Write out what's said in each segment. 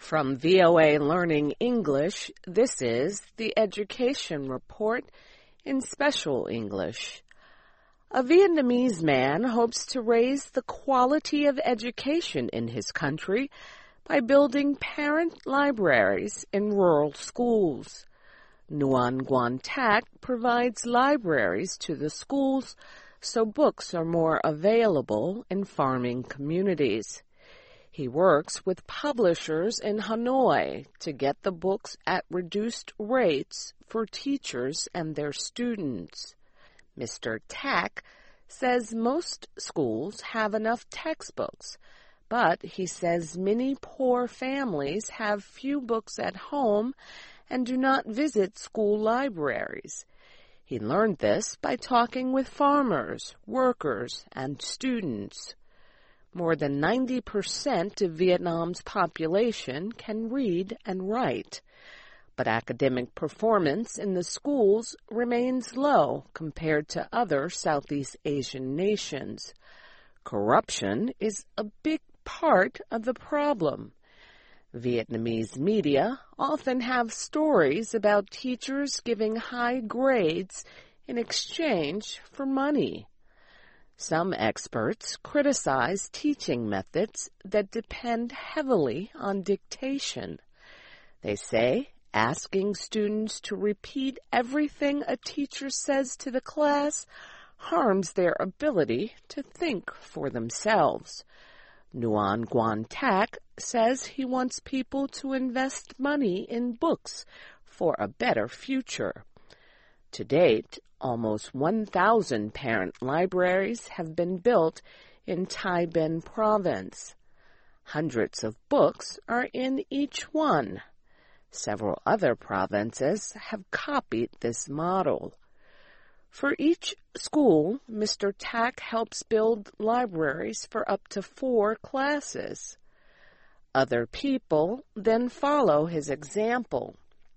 From VOA Learning English, this is the Education Report in Special English. A Vietnamese man hopes to raise the quality of education in his country by building parent libraries in rural schools. Nguyen Quan Thach provides libraries to the schools so books are more available in farming communities. He works with publishers in Hanoi to get the books at reduced rates for teachers and their students. Mr. Thach says most schools have enough textbooks, but he says many poor families have few books at home and do not visit school libraries. He learned this by talking with farmers, workers, and students. More than 90% of Vietnam's population can read and write, but academic performance in the schools remains low compared to other Southeast Asian nations. Corruption is a big part of the problem. Vietnamese media often have stories about teachers giving high grades in exchange for money. Some experts criticize teaching methods that depend heavily on dictation. They say asking students to repeat everything a teacher says to the class harms their ability to think for themselves. Nguyen Quan Thach says he wants people to invest money in books for a better future. To date, almost 1,000 parent libraries have been built in Tay Binh province. Hundreds of books are in each one. Several other provinces have copied this model. For each school, Mr. Thach helps build libraries for up to 4 classes. Other people then follow his example.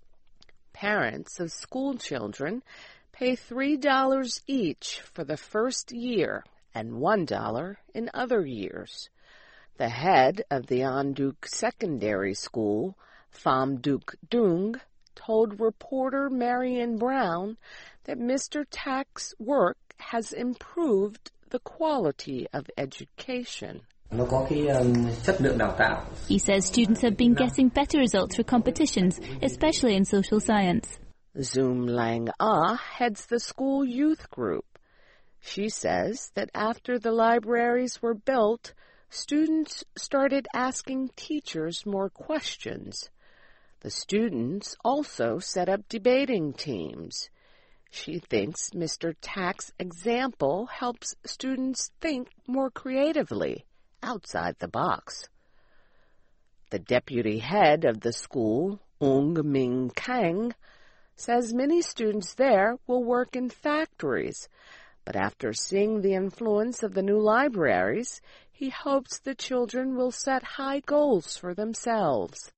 Parents of school children pay $3 each for the first year and $1 in other years. The head of the An Duc Secondary School, Pham Duc Dung, told reporter Marion Brown that Mr. Thach's work has improved the quality of education. He says students have been getting better results for competitions, especially in social science. Zoom Lang Ah heads the school youth group. She says that after the libraries were built, students started asking teachers more questions. The students also set up debating teams. She thinks Mr. Thach's example helps students think more creatively, outside the box. The deputy head of the school, Ung Minh Kang, says many students there will work in factories, but after seeing the influence of the new libraries, he hopes the children will set high goals for themselves.